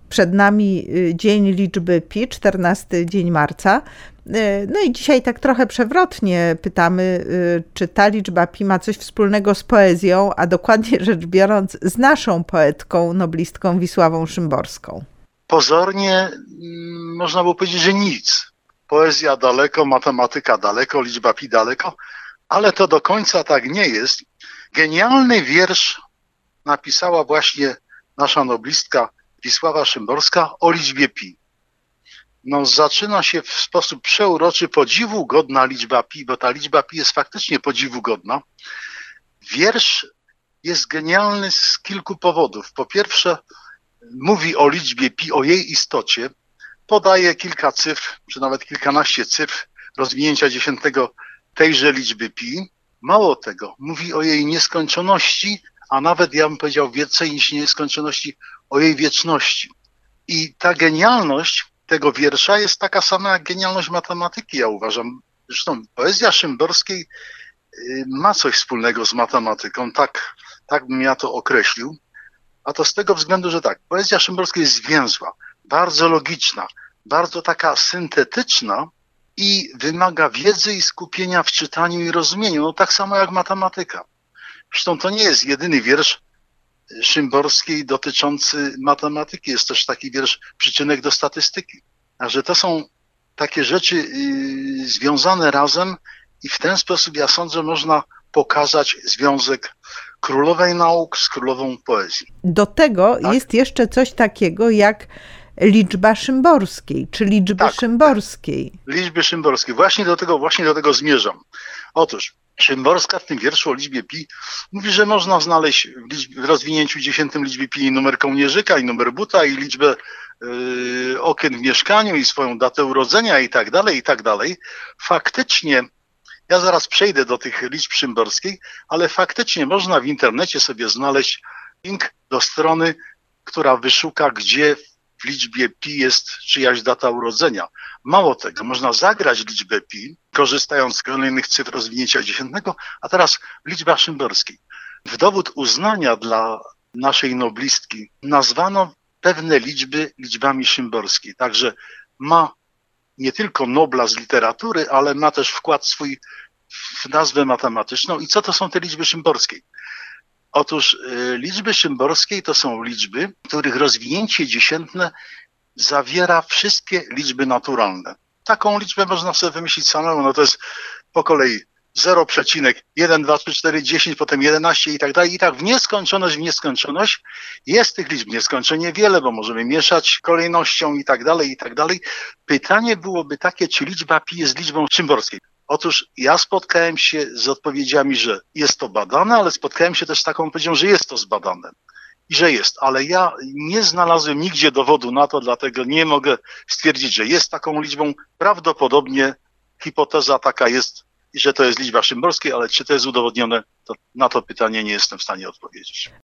Przed nami dzień liczby pi, 14 dzień marca. No i dzisiaj tak trochę przewrotnie pytamy, czy ta liczba pi ma coś wspólnego z poezją, a dokładnie rzecz biorąc z naszą poetką, noblistką Wisławą Szymborską. Pozornie można było powiedzieć, że nic. Poezja daleko, matematyka daleko, liczba pi daleko, ale to do końca tak nie jest. Genialny wiersz napisała właśnie nasza noblistka Wisława Szymborska o liczbie pi. No, zaczyna się w sposób przeuroczy, podziwu godna liczba pi, bo ta liczba pi jest faktycznie podziwu godna. Wiersz jest genialny z kilku powodów. Po pierwsze, mówi o liczbie pi, o jej istocie, podaje kilka cyfr, czy nawet kilkanaście cyfr rozwinięcia dziesiętnego tejże liczby pi. Mało tego, mówi o jej nieskończoności, a nawet ja bym powiedział więcej niż nieskończoności, o jej wieczności. I ta genialność tego wiersza jest taka sama jak genialność matematyki, ja uważam. Zresztą poezja Szymborskiej ma coś wspólnego z matematyką, tak bym ja to określił. A to z tego względu, że tak, poezja Szymborskiej jest zwięzła, bardzo logiczna, bardzo taka syntetyczna i wymaga wiedzy i skupienia w czytaniu i rozumieniu, no tak samo jak matematyka. Zresztą to nie jest jedyny wiersz Szymborskiej dotyczący matematyki, jest też taki wiersz Przyczynek do statystyki. Także to są takie rzeczy związane razem i w ten sposób, ja sądzę, można pokazać związek królowej nauk z królową poezji. Do tego jest jeszcze coś takiego jak liczba Szymborskiej, czy liczby Szymborskiej. Liczby Szymborskiej. Właśnie do tego zmierzam. Otóż Szymborska w tym wierszu o liczbie pi mówi, że można znaleźć w rozwinięciu dziesiętym liczby pi i numer kołnierzyka, i numer buta, i liczbę okien w mieszkaniu, i swoją datę urodzenia, i tak dalej, i tak dalej. Faktycznie, ja zaraz przejdę do tych liczb Szymborskiej, ale faktycznie można w internecie sobie znaleźć link do strony, która wyszuka, gdzie w liczbie pi jest czyjaś data urodzenia. Mało tego, można zagrać liczbę pi, korzystając z kolejnych cyfr rozwinięcia dziesiętnego, a teraz liczba Szymborskiej. W dowód uznania dla naszej noblistki nazwano pewne liczby liczbami Szymborskiej. Także ma nie tylko Nobla z literatury, ale ma też wkład swój w nazwę matematyczną. I co to są te liczby Szymborskiej? Otóż liczby Szymborskiej to są liczby, których rozwinięcie dziesiętne zawiera wszystkie liczby naturalne. Taką liczbę można sobie wymyślić samemu, no to jest po kolei 0,1, 2, 3, 4, 10, potem 11 i tak dalej. I tak w nieskończoność. Jest tych liczb nieskończenie wiele, bo możemy mieszać kolejnością i tak dalej, i tak dalej. Pytanie byłoby takie, czy liczba pi jest liczbą Szymborskiej. Otóż ja spotkałem się z odpowiedziami, że jest to badane, ale spotkałem się też z taką odpowiedzią, że jest to zbadane i że jest. Ale ja nie znalazłem nigdzie dowodu na to, dlatego nie mogę stwierdzić, że jest taką liczbą. Prawdopodobnie hipoteza taka jest, że to jest liczba Szymborskiej, ale czy to jest udowodnione, to na to pytanie nie jestem w stanie odpowiedzieć.